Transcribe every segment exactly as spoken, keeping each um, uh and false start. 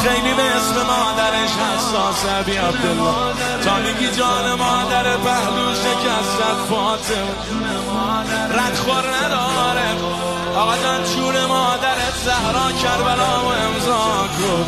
خیلی به اسم مادرش حساسه بی عبدالله، تا میگی جان مادر پهلو شکستت فاطمه، رد خور نداره آقا جان، چون مادرت زهرا کربلا و امضا کن.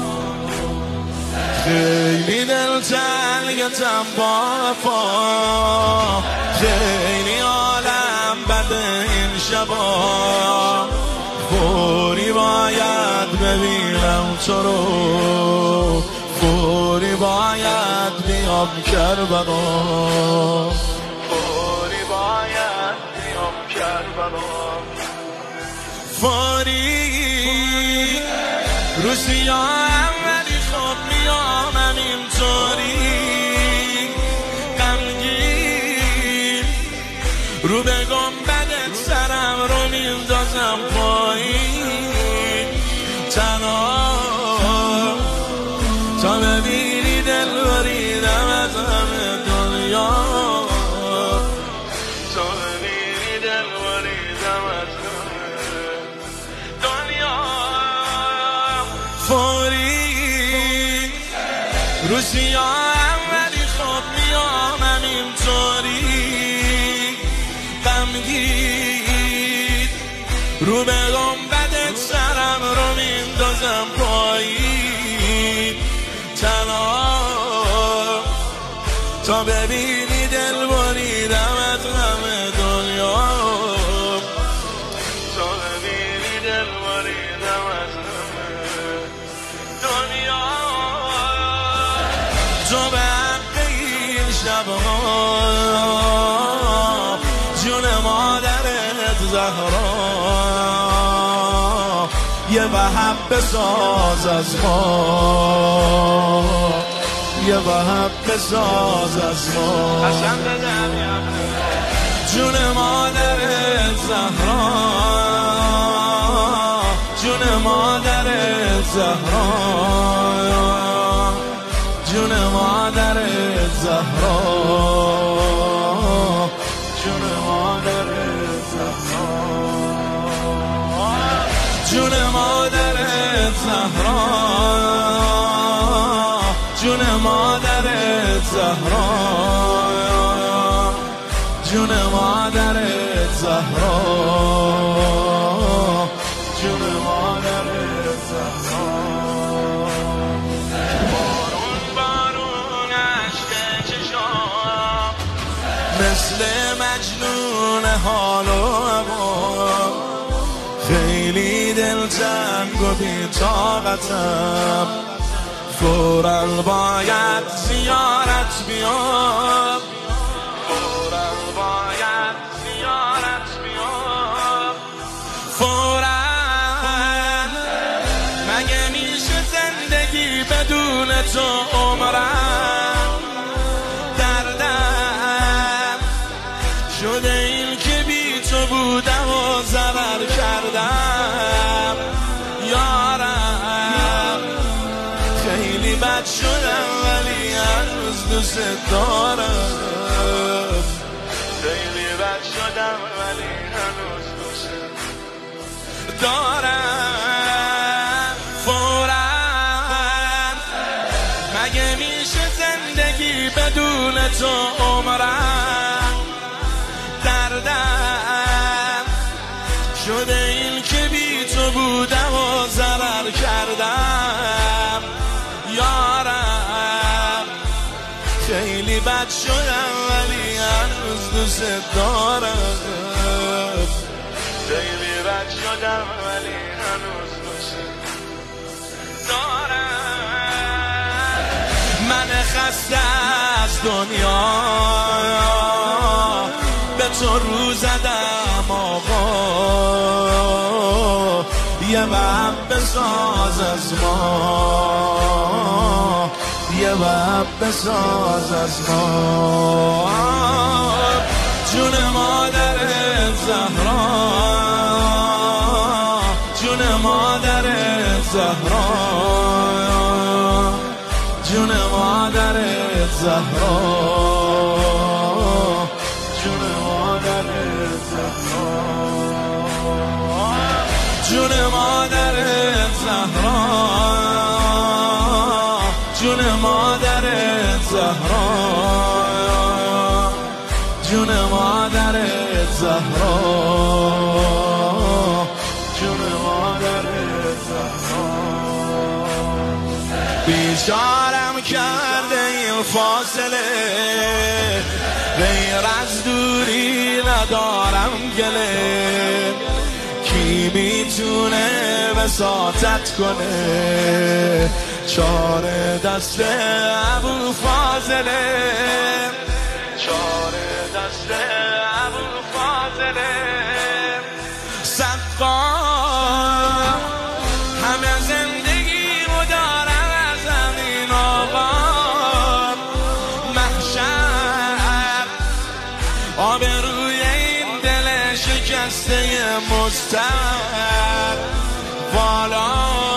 خیلی دل تنگتم با وفا، خیلی عالم بده این شبا، فوری باید ببینم تو رو، فوری باید بیام کربلا، فوری باید بیام کربلا، فوری روسیام ولی خب میامم اینطوری غمگین، رو به گنبدت سرم رو میندازم پایین، تنها تا ببینی دل بریدم از همه دنیا، تا ببینی دل بریدم از همه دنیا، فوری روسیام ولی خب میامم اینطوری غمگین، رو به گنبدت سرم رو میندازم پایین، تنها تا ببینی دل بریدم از همه دنیا، تا ببینی دل بریدم از همه دنیا، تو به حق این شبها جون مادرت زهرا، یه وهب بساز از ما، یه وهب بساز از ما، جون مادرت زهرا، جون مادرت زهرا، جون مادرت زهرا، جون مادرت زهرا، جون مادرت زهرا، جون مادرت زهرا، جون مادرت زهرا، جون مادرت زهرا، بارون بارون عشق چشام مثل مجنون حال و هوا، خیلی دلتنگ و بی طاقتم، فوراً باید زیارت بیام، فوراً باید زیارت بیام، فوراً مگه میشه زندگی بدون تو عمرم، دردم شده این که بی تو بودم و ضرر کردم، یارم خیلی بد شدم ولی هنوز دوست دارم، خیلی بد شدم ولی هنوز دوست دارم، فوراً مگه میشه زندگی بدون تو عمرم، دردم شده این که بی تو بودم و ضرر کردم، یارم خیلی بد شدم ولی هنوز دوست دارم، خیلی بد شدم ولی هنوز دوست دارم، من خسته از دنیا به تو رو زدم آقا، یه وهم بساز از ما، یه وهم بساز از ما، جون مادرت زهرا، جون مادرت زهرا، جون مادرت زهرا، جون مادرت زهرا، جون مادرت زهرا، زهرا، جون مادر زهرا، جون مادر زهرا. بیچارم کرده این فاصله، غیر از دوری ندارم گله. کی میتونه وساطت کنه، چاره دست ابوالفاضله، چاره دست ابوالفاضله. سقا همه زندگی و دارم از زمین آقا، محشر آبروی این دل شکسته مضطر. والا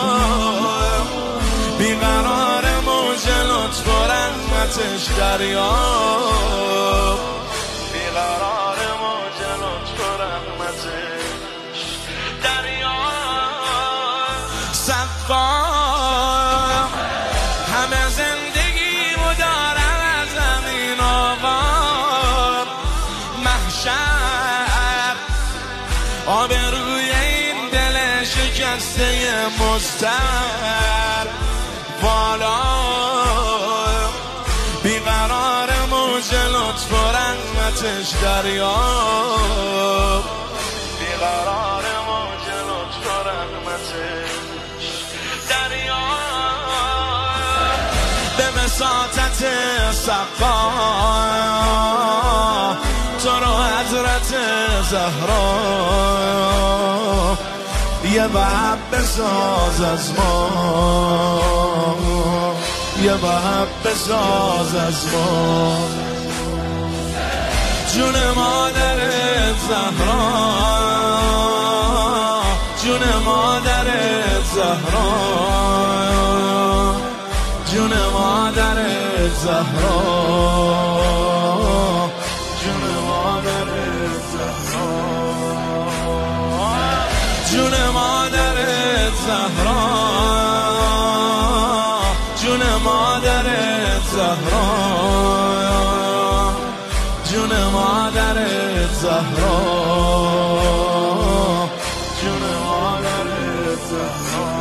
بیقرار موج لطف و رحمتش دریا، بیقرار موج لطف و رحمتش دریا. سقا همه زندگی و دارم از زمین آقا، محشر آبروی این دل شکسته مضطر. والا بیقرار موج لطف و رحمتش دریا، بیقرار موج لطف و رحمتش دریا. به وساطت سقا تو رو حضرت زهرا یه وحب بساز از ما، یه وحب بساز از ما. جون مادر زهرا، جون مادر زهرا، جون مادر زهرا، جون مادر زهرا، جون مادر زهرا، جون مادر زهرا، جون مادر زهرا، جون مادر زهرا.